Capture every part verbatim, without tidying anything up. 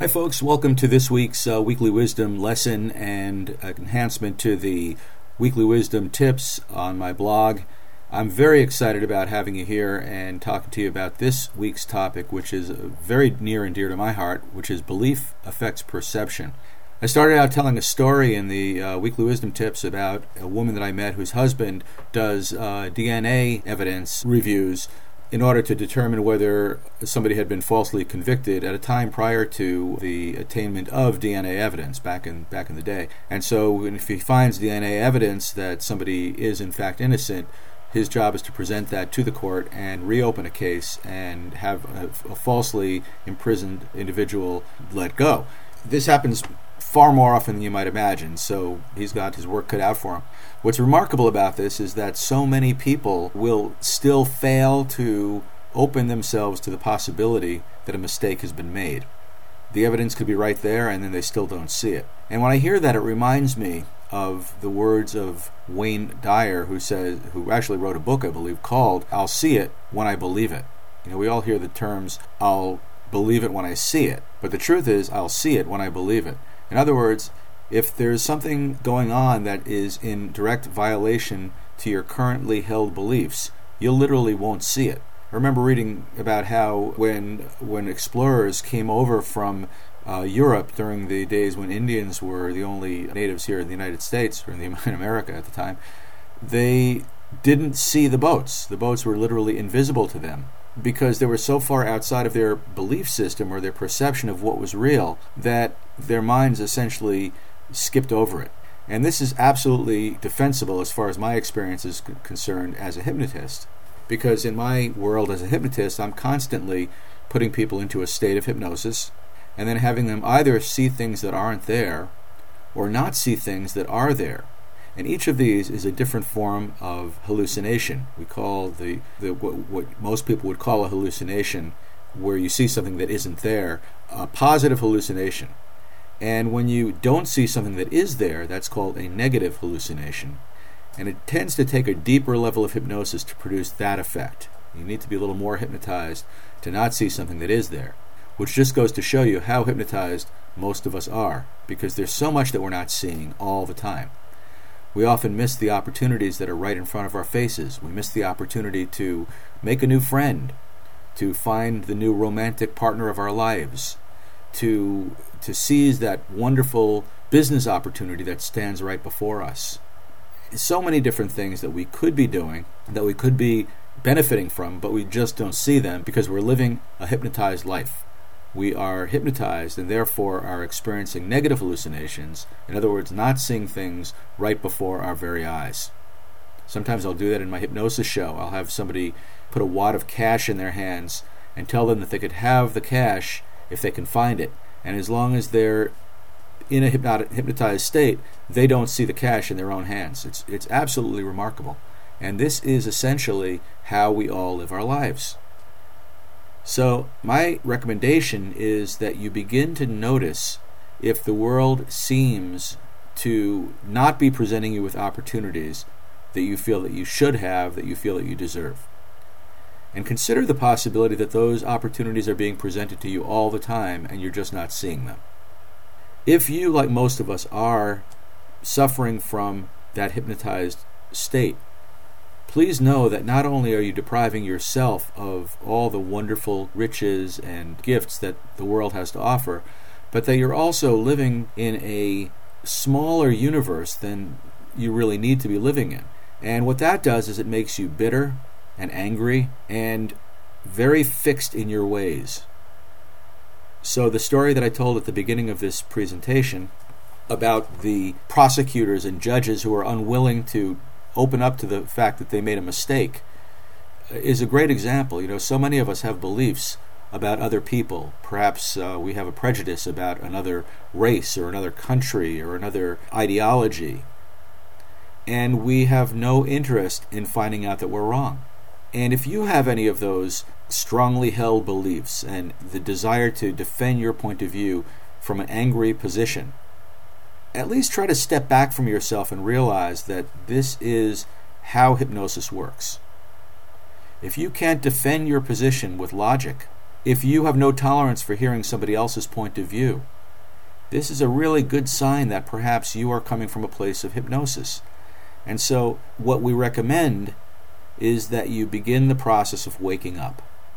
Hi folks, welcome to this week's uh, Weekly Wisdom lesson and enhancement to the Weekly Wisdom tips on my blog. I'm very excited about having you here and talking to you about this week's topic, which is very near and dear to my heart, which is belief affects perception. I started out telling a story in the uh, Weekly Wisdom tips about a woman that I met whose husband does uh, D N A evidence reviews in order to determine whether somebody had been falsely convicted at a time prior to the attainment of D N A evidence back in back in the day. And so if he finds D N A evidence that somebody is in fact innocent, his job is to present that to the court and reopen a case and have a, a falsely imprisoned individual let go. This happens far more often than you might imagine, so he's got his work cut out for him. What's remarkable about this is that so many people will still fail to open themselves to the possibility that a mistake has been made. The evidence could be right there, and then they still don't see it. And when I hear that, it reminds me of the words of Wayne Dyer, who says, who actually wrote a book, I believe, called "I'll See It When I Believe It." You know, we all hear the terms, "I'll believe it when I see it," but the truth is, I'll see it when I believe it. In other words, if there's something going on that is in direct violation to your currently held beliefs, you literally won't see it. I remember reading about how when when explorers came over from uh, Europe during the days when Indians were the only natives here in the United States, or in, the, in America at the time, they didn't see the boats. The boats were literally invisible to them, because they were so far outside of their belief system or their perception of what was real that their minds essentially skipped over it. And this is absolutely defensible as far as my experience is c- concerned as a hypnotist, because in my world as a hypnotist, I'm constantly putting people into a state of hypnosis and then having them either see things that aren't there or not see things that are there. And each of these is a different form of hallucination. We call the, the what, what most people would call a hallucination, where you see something that isn't there, a positive hallucination. And when you don't see something that is there, that's called a negative hallucination. And it tends to take a deeper level of hypnosis to produce that effect. You need to be a little more hypnotized to not see something that is there, which just goes to show you how hypnotized most of us are, because there's so much that we're not seeing all the time. We often miss the opportunities that are right in front of our faces. We miss the opportunity to make a new friend, to find the new romantic partner of our lives, to to seize that wonderful business opportunity that stands right before us. So many different things that we could be doing, that we could be benefiting from, but we just don't see them because we're living a hypnotized life. We are hypnotized and therefore are experiencing negative hallucinations. In other words, not seeing things right before our very eyes. Sometimes I'll do that in my hypnosis show. I'll have somebody put a wad of cash in their hands and tell them that they could have the cash if they can find it. And as long as they're in a hypnot- hypnotized state, they don't see the cash in their own hands. It's, it's absolutely remarkable. And this is essentially how we all live our lives. So my recommendation is that you begin to notice if the world seems to not be presenting you with opportunities that you feel that you should have, that you feel that you deserve. And consider the possibility that those opportunities are being presented to you all the time and you're just not seeing them. If you, like most of us, are suffering from that hypnotized state, please know that not only are you depriving yourself of all the wonderful riches and gifts that the world has to offer, but that you're also living in a smaller universe than you really need to be living in. And what that does is it makes you bitter and angry and very fixed in your ways. So the story that I told at the beginning of this presentation about the prosecutors and judges who are unwilling to open up to the fact that they made a mistake is a great example. You know, so many of us have beliefs about other people. Perhaps uh, we have a prejudice about another race or another country or another ideology. And we have no interest in finding out that we're wrong. And if you have any of those strongly held beliefs and the desire to defend your point of view from an angry position, at least try to step back from yourself and realize that this is how hypnosis works. If you can't defend your position with logic, if you have no tolerance for hearing somebody else's point of view, this is a really good sign that perhaps you are coming from a place of hypnosis. And so what we recommend is that you begin the process of waking up.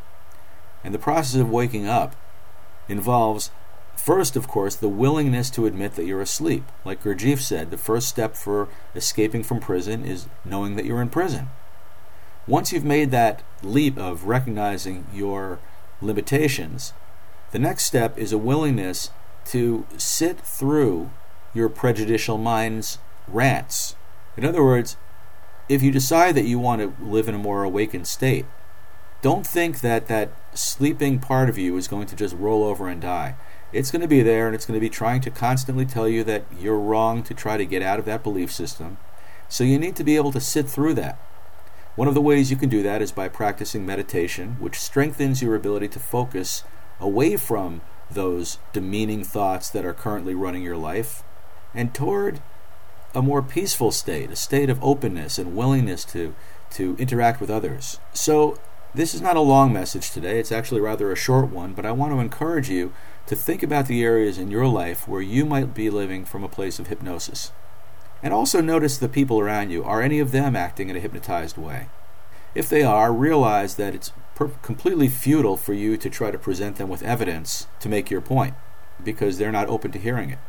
And the process of waking up involves, first, of course, the willingness to admit that you're asleep. Like Gurdjieff said, the first step for escaping from prison is knowing that you're in prison. Once you've made that leap of recognizing your limitations, the next step is a willingness to sit through your prejudicial mind's rants. In other words, if you decide that you want to live in a more awakened state, don't think that that sleeping part of you is going to just roll over and die. It's going to be there, and it's going to be trying to constantly tell you that you're wrong to try to get out of that belief system. So you need to be able to sit through that. One of the ways you can do that is by practicing meditation, which strengthens your ability to focus away from those demeaning thoughts that are currently running your life and toward a more peaceful state, a state of openness and willingness to, to interact with others. So this is not a long message today. It's actually rather a short one, but I want to encourage you to think about the areas in your life where you might be living from a place of hypnosis. And also notice the people around you. Are any of them acting in a hypnotized way? If they are, realize that it's per- completely futile for you to try to present them with evidence to make your point, because they're not open to hearing it.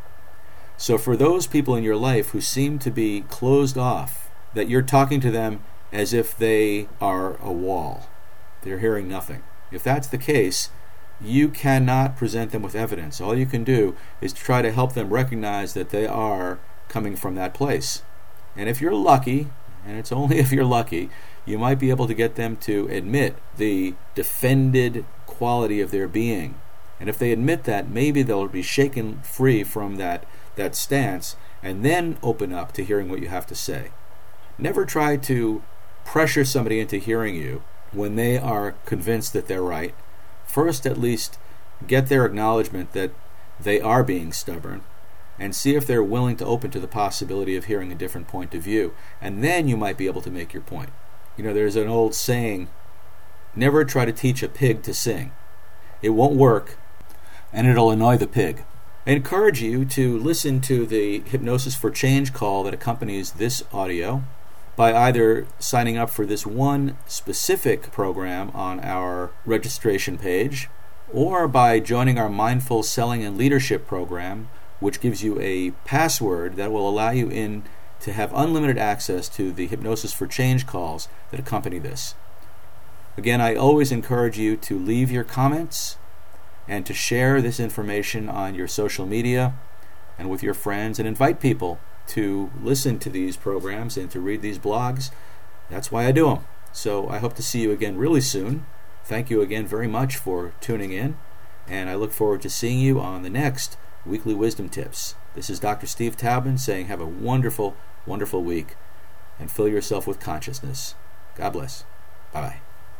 So for those people in your life who seem to be closed off, that you're talking to them as if they are a wall, they're hearing nothing. If that's the case, you cannot present them with evidence. All you can do is to try to help them recognize that they are coming from that place. And if you're lucky, and it's only if you're lucky, you might be able to get them to admit the defended quality of their being. And if they admit that, maybe they'll be shaken free from that, that stance and then open up to hearing what you have to say. Never try to pressure somebody into hearing you when they are convinced that they're right. First, at least, get their acknowledgement that they are being stubborn, and see if they're willing to open to the possibility of hearing a different point of view. And then you might be able to make your point. You know, there's an old saying, never try to teach a pig to sing. It won't work, and it'll annoy the pig. I encourage you to listen to the Hypnosis for Change call that accompanies this audio by either signing up for this one specific program on our registration page, or by joining our Mindful Selling and Leadership program, which gives you a password that will allow you in to have unlimited access to the Hypnosis for Change calls that accompany this. Again, I always encourage you to leave your comments and to share this information on your social media and with your friends, and invite people to listen to these programs and to read these blogs. That's why I do them. So I hope to see you again really soon. Thank you again very much for tuning in, and I look forward to seeing you on the next Weekly Wisdom Tips. This is Doctor Steve Taubman saying have a wonderful, wonderful week, and fill yourself with consciousness. God bless. Bye-bye.